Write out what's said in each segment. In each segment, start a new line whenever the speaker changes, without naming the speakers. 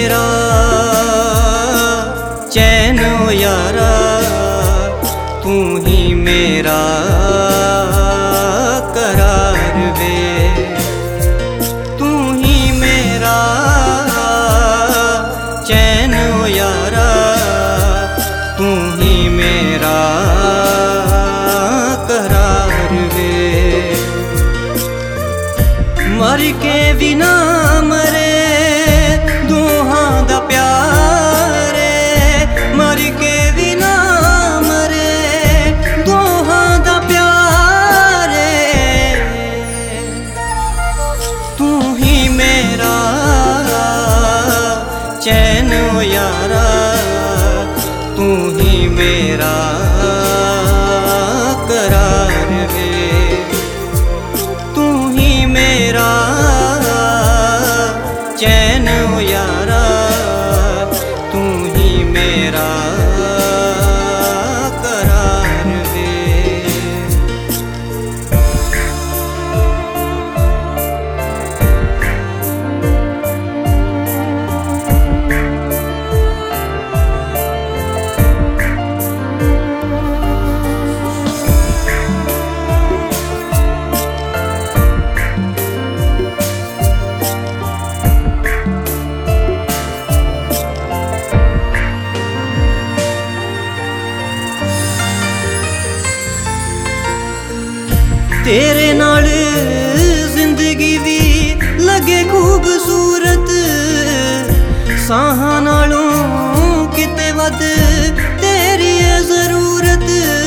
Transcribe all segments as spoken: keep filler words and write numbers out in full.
मेरा चैन ओ यारा, तू ही मेरा करार वे, तू ही मेरा चैन ओ यारा, तू ही मेरा करार वे। मर के भी ना मरे दोहां दा प्यार, मर के भी ना मरे दोहां दा प्यार, तू ही मेरा चैन ओ यारा, तू ही मेरा करार वे, तू ही मेरा चैन ओ यारा, तू ही मेरा करार वे। तेरे नाल जिंदगी भी लगे खूबसूरत, साहां नालों किते वध तेरी है जरूरत।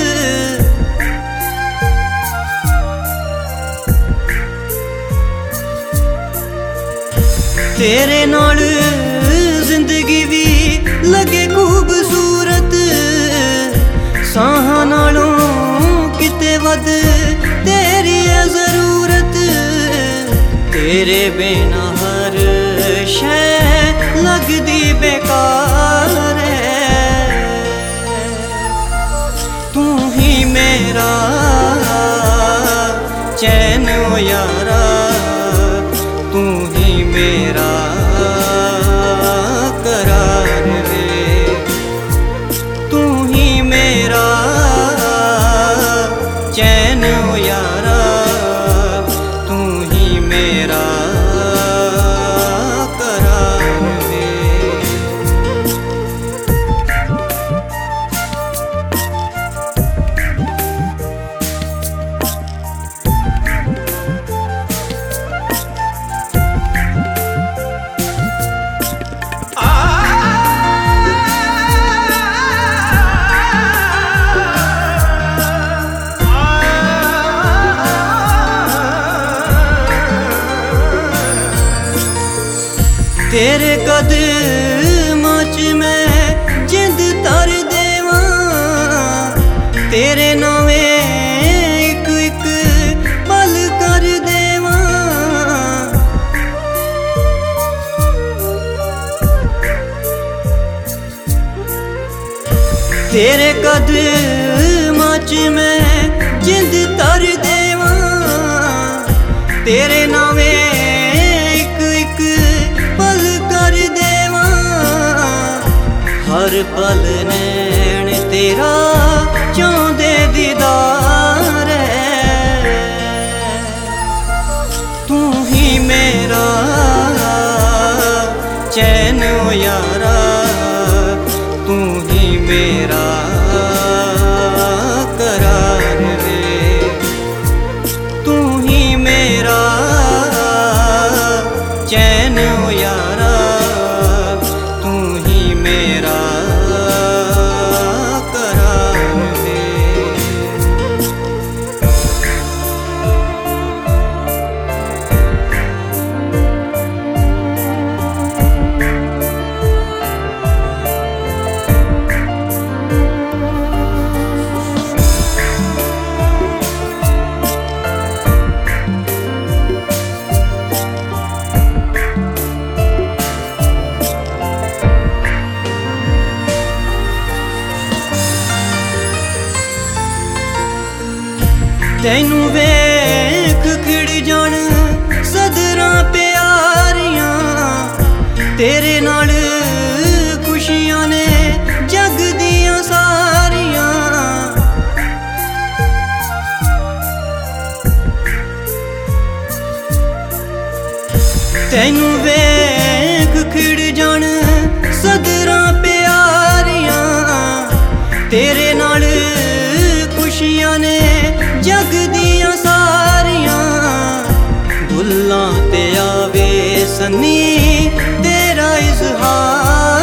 तेरे नाल जिंदगी भी लगे खूबसूरत, साहां नालों किते वध तेरी है जरूरत। तेरे बिना हर शै लगदी बेकार है, तू ही मेरा चैन ओ यारा, तू ही मेरा करार वे, तू ही मेरा चैन ओ यारा, तू ही मेरा करार वे। तेरे कदमां च मैं जिंद तर देवां, तेरे नावें इक इक पल कर देवां। तेरे कदमां च मैं जिंद तर देवां, तेरे नावें हर पल नैन तेरा चांदे दीदार है, तू ही मेरा चैन ओ यारा, तू ही मेरा करार वे, तू ही मेरा चैन ओ यारा, तू ही मेरा करार वे। तैनू वेख खिड़ जान सदरां प्यारियां, तेरे नाल तैनू वेख खिड़ जान सदरां प्यारियां, तेरे नाल खुशियां ने जग दियां सारियां। दुल्लां ते आवे सन्नी तेरा इज़हार,